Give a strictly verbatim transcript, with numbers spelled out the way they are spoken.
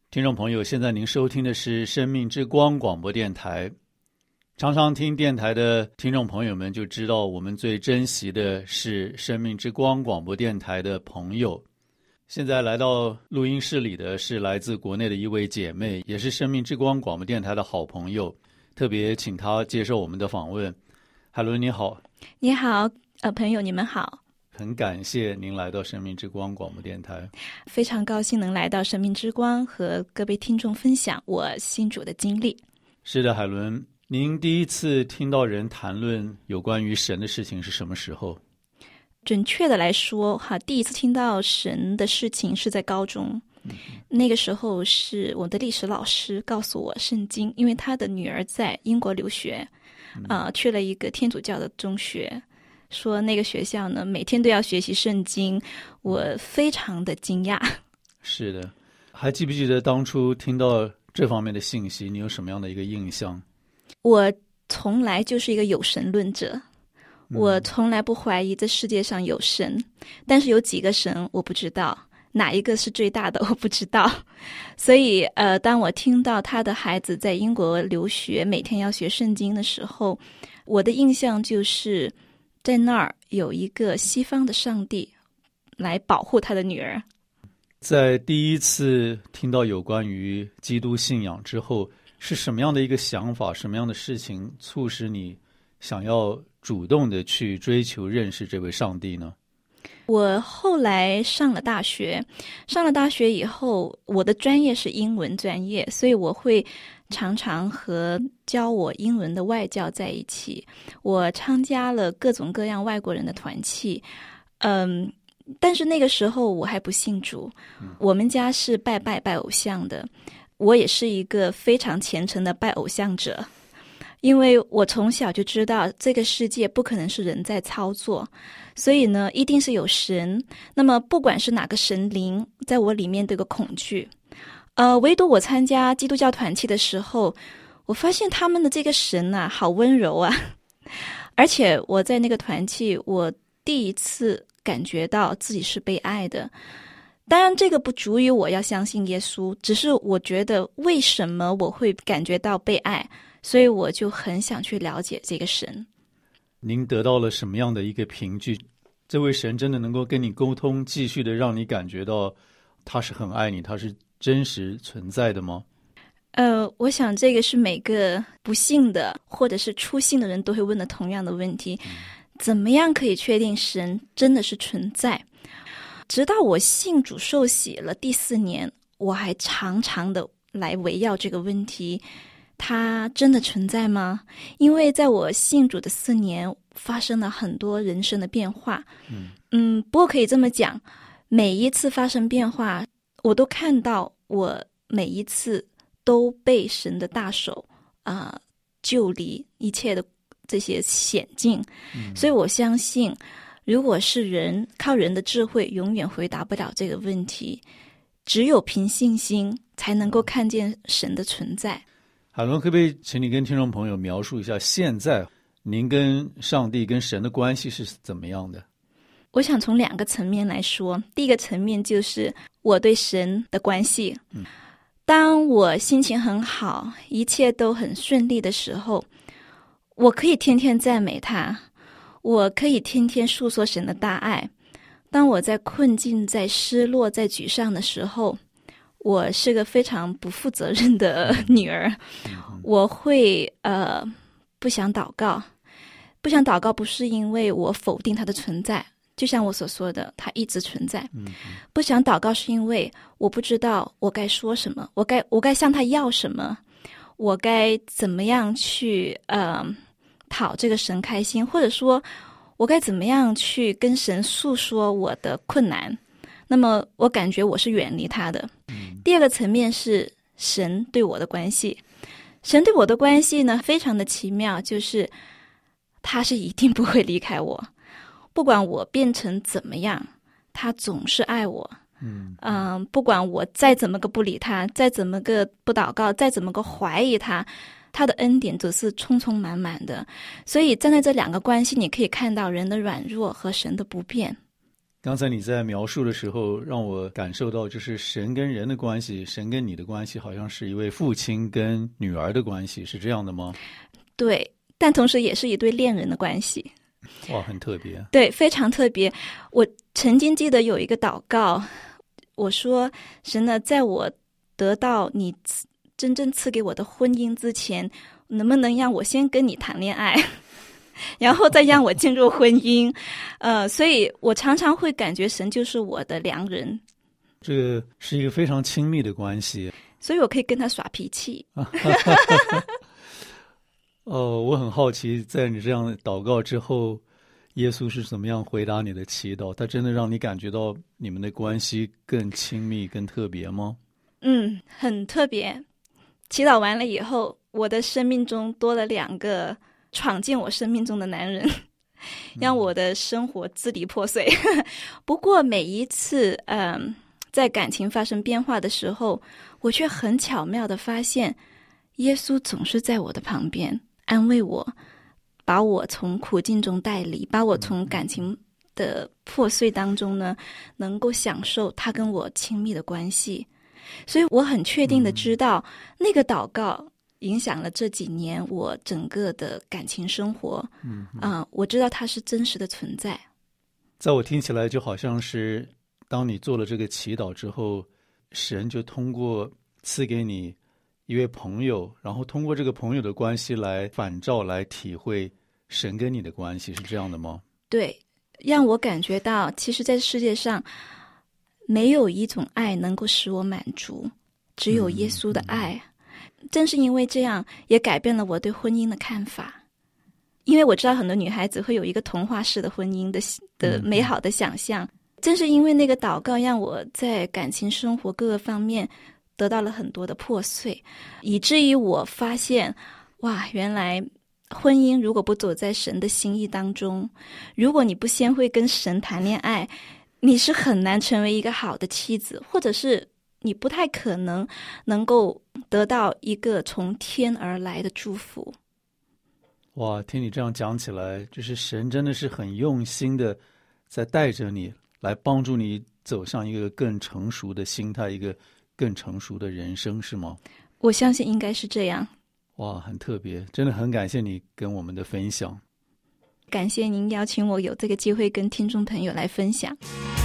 听众朋友，现在您收听的是生命之光广播电台。常常听电台的听众朋友们就知道，我们最珍惜的是生命之光广播电台的朋友。现在来到录音室里的是来自国内的一位姐妹，也是生命之光广播电台的好朋友，特别请她接受我们的访问。海伦你好。 你好，呃，朋友你们好。 很感谢您来到生命之光广播电台， 非常高兴能来到生命之光和各位听众分享我信主的经历。 是的，海伦，您第一次听到人谈论有关于神的事情是什么时候？ 准确的来说哈，第一次听到神的事情是在高中、嗯、那个时候是我的历史老师告诉我圣经，因为他的女儿在英国留学啊、呃，去了一个天主教的中学，说那个学校呢每天都要学习圣经，我非常的惊讶。是的，还记不记得当初听到这方面的信息，你有什么样的一个印象？ 我从来就是一个有神论者，我从来不怀疑这世界上有神，但是有几个神我不知道，哪一个是最大的我不知道。所以呃，当我听到他的孩子在英国留学，每天要学圣经的时候，我的印象就是在那儿有一个西方的上帝来保护他的女儿。 在第一次听到有关于基督信仰之后，是什么样的一个想法，什么样的事情促使你想要主动的去追求认识这位上帝呢？ 我后来上了大学，上了大学以后，我的专业是英文专业，所以我会常常和教我英文的外教在一起。我参加了各种各样外国人的团契，嗯，但是那个时候我还不信主，我们家是拜拜拜偶像的，我也是一个非常虔诚的拜偶像者。因为我从小就知道这个世界不可能是人在操作，所以呢一定是有神，那么不管是哪个神灵，在我里面都有个恐惧。呃，唯独我参加基督教团契的时候，我发现他们的这个神啊好温柔啊，而且我在那个团契我第一次感觉到自己是被爱的。当然这个不足以我要相信耶稣，只是我觉得为什么我会感觉到被爱，所以我就很想去了解这个神。 您得到了什么样的一个凭据？这位神真的能够跟你沟通，继续的让你感觉到他是很爱你，他是真实存在的吗？ 呃，我想这个是每个不信的或者是初信的人都会问的同样的问题、嗯、怎么样可以确定神真的是存在？直到我信主受洗了第四年，我还常常的来围绕这个问题，它真的存在吗？因为在我信主的四年发生了很多人生的变化。嗯嗯，不过可以这么讲，每一次发生变化，我都看到我每一次都被神的大手啊、呃、救离一切的这些险境。嗯，所以我相信如果是人靠人的智慧永远回答不了这个问题，只有凭信心才能够看见神的存在。 海伦，可不可以请你跟听众朋友描述一下现在您跟上帝跟神的关系是怎么样的？ 我想从两个层面来说，第一个层面就是我对神的关系、嗯、当我心情很好，一切都很顺利的时候，我可以天天赞美他，我可以天天诉说神的大爱。当我在困境在失落在沮丧的时候，我是个非常不负责任的女儿，我会呃不想祷告。不想祷告不是因为我否定它的存在，就像我所说的，它一直存在。不想祷告是因为我不知道我该说什么，我该我该向他要什么，我该怎么样去呃讨这个神开心，或者说我该怎么样去跟神诉说我的困难，那么我感觉我是远离他的。第二个层面是神对我的关系，神对我的关系呢非常的奇妙，就是他是一定不会离开我，不管我变成怎么样，他总是爱我。嗯、呃、不管我再怎么个不理他，再怎么个不祷告，再怎么个怀疑他，他的恩典总是充充满满的。所以站在这两个关系，你可以看到人的软弱和神的不变。 刚才你在描述的时候，让我感受到，就是神跟人的关系，神跟你的关系，好像是一位父亲跟女儿的关系，是这样的吗？ 对，但同时也是一对恋人的关系。 哇，很特别。 对，非常特别。我曾经记得有一个祷告，我说：神呢，在我得到你真正赐给我的婚姻之前，能不能让我先跟你谈恋爱？然后再让我进入婚姻，呃，所以我常常会感觉神就是我的良人。 这个是一个非常亲密的关系， 所以我可以跟他耍脾气。 哦，我很好奇，在你这样祷告之后，耶稣是怎么样回答你的祈祷？他真的让你感觉到你们的关系更亲密、更特别吗？ 嗯，很特别。祈祷完了以后，我的生命中多了两个闯进我生命中的男人，让我的生活支离破碎。不过每一次嗯，在感情发生变化的时候，我却很巧妙地发现，耶稣总是在我的旁边安慰我，把我从苦境中带离，把我从感情的破碎当中呢，能够享受他跟我亲密的关系。所以我很确定的知道，那个祷告影响了这几年我整个的感情生活。嗯啊、呃，我知道它是真实的存在。 在我听起来，就好像是当你做了这个祈祷之后，神就通过赐给你一位朋友，然后通过这个朋友的关系来反照、来体会神跟你的关系，是这样的吗？ 对，让我感觉到，其实在世界上没有一种爱能够使我满足，只有耶稣的爱。嗯嗯、正是因为这样，也改变了我对婚姻的看法。因为我知道很多女孩子会有一个童话式的婚姻的的美好的想象。嗯、正是因为那个祷告，让我在感情生活各个方面得到了很多的破碎，以至于我发现，哇，原来婚姻如果不走在神的心意当中，如果你不先会跟神谈恋爱，你是很难成为一个好的妻子，或者是你不太可能能够得到一个从天而来的祝福。 哇，听你这样讲起来，就是神真的是很用心的在带着你，来帮助你走向一个更成熟的心态，一个更成熟的人生，是吗？ 我相信应该是这样。 哇，很特别，真的很感谢你跟我们的分享。 感谢您邀请我有这个机会跟听众朋友来分享。